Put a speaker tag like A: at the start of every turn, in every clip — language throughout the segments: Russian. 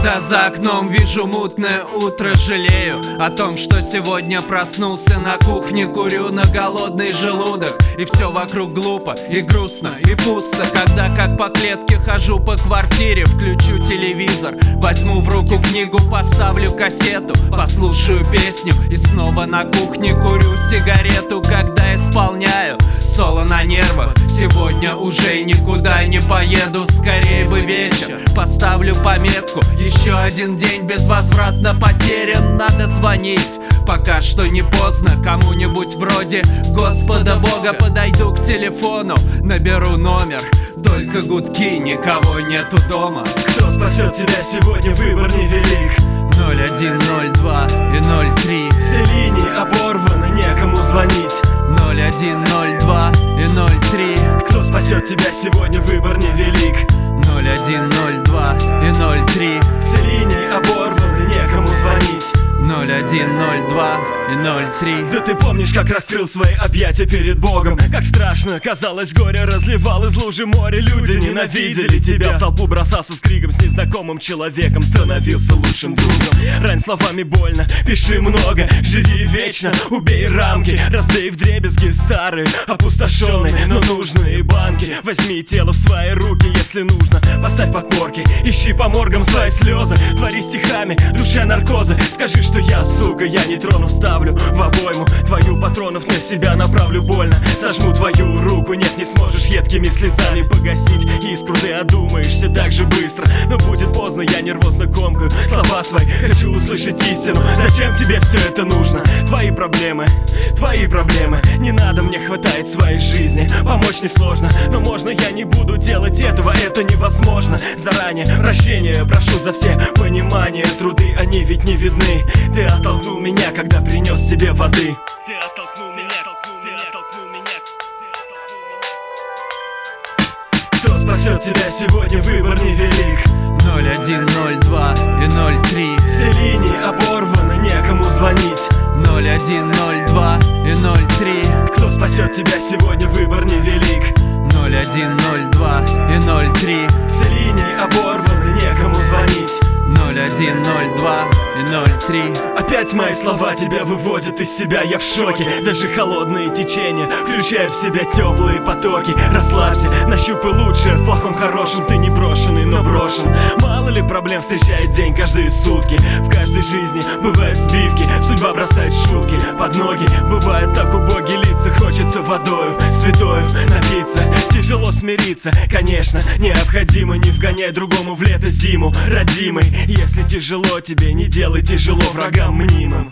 A: Когда за окном вижу мутное утро, жалею о том, что сегодня проснулся на кухне, курю на голодный желудок. И все вокруг глупо, и грустно, и пусто. Когда как по клетке хожу по квартире, включу телевизор, возьму в руку книгу, поставлю кассету, послушаю песню и снова на кухне курю сигарету. Когда исполняю соло на нервах, сегодня уже никуда не поеду. Скорее бы вечер, поставлю пометку: еще один день безвозвратно потерян. Надо звонить, пока что не поздно, кому-нибудь вроде Господа Бога. Подойду к телефону, наберу номер, только гудки, никого нету дома.
B: Кто спасет тебя сегодня, выбор невелик.
A: 01, 02 и 03.
B: Все линии оборваны, некому звонить.
A: 01, 02 и 03.
B: Кто спасет тебя сегодня, выбор невелик.
A: 01, 02 и 03.
B: Все линии оборваны, некому звонить.
A: 01, 02 и 03.
B: Да ты помнишь, как раскрыл свои объятия перед Богом? Как страшно, казалось, горе разливал из лужи море. Люди ненавидели тебя, в толпу бросался с криком, с незнакомым человеком становился лучшим другом. Рань словами больно, пиши много, живи вечно, убей рамки, разбей вдребезги старые, опустошенные, но нужные банки. Возьми тело в свои руки, если нужно, поставь подпорки, ищи по моргам свои слезы, твори стихами, душа наркозы. Скажи, что я, сука, я не трону, вставлю в обойму твою патронов, на себя направлю больно. Сожму твою руку, нет, не сможешь едкими слезами погасить искру. Ты одумаешься так же быстро, но будет поздно, я нервозно комкаю слова свои, хочу услышать истину. Зачем тебе все это нужно? Твои проблемы, не надо, мне хватает своей жизни. Помочь несложно, но можно я не буду делать этого, это невозможно. Заранее прощения прошу за все понимание, труды, они ведь не видны. Ты оттолкнул меня, когда принес тебе воды. Ты оттолкнул меня, Кто спасет тебя сегодня, выбор невелик.
A: 01, 02 и 03.
B: Все линии оборваны, некому звонить.
A: 01, 02 и 03.
B: Кто спасет тебя сегодня, выбор невелик.
A: 01, 02 и 03.
B: Все линии оборваны, некому звонить.
A: 01, 02 и 03.
B: Опять мои слова тебя выводят из себя, я в шоке. Даже холодные течения включают в себя теплые потоки. Расслабься, нащупай лучшее, в плохом хорошем ты не брошенный, но брошен. Мало ли проблем встречает день каждые сутки. В каждой жизни бывают сбивки, судьба бросает шутки под ноги. Бывает так убогие лица, хочется водою святою напиться. Тяжело смириться, конечно, необходимо. Не вгоняй другому в лето зиму, родимый. Если тяжело тебе, не делай тяжело врагам мнимым.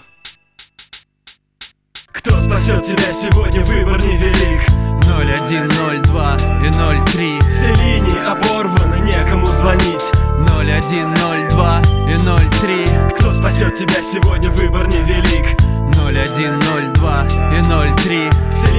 B: Кто спасет тебя сегодня, выбор невелик.
A: 01, 02 и 03.
B: Все линии оборваны, некому звонить.
A: 01, 02 и 03.
B: Кто спасет тебя сегодня, выбор невелик.
A: 01, 02 и 03.
B: Все